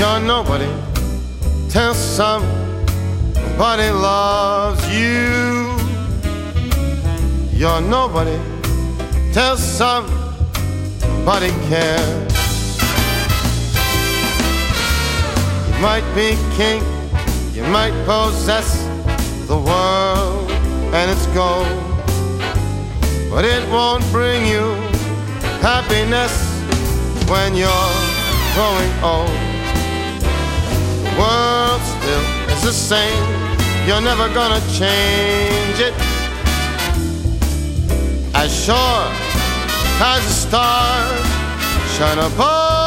You're nobody till somebody loves you. You're nobody till somebody cares. You might be king, you might possess the world and its gold, but it won't bring you happiness when you're growing old. The world still is the same, you're never gonna change it. As sure as the stars shine above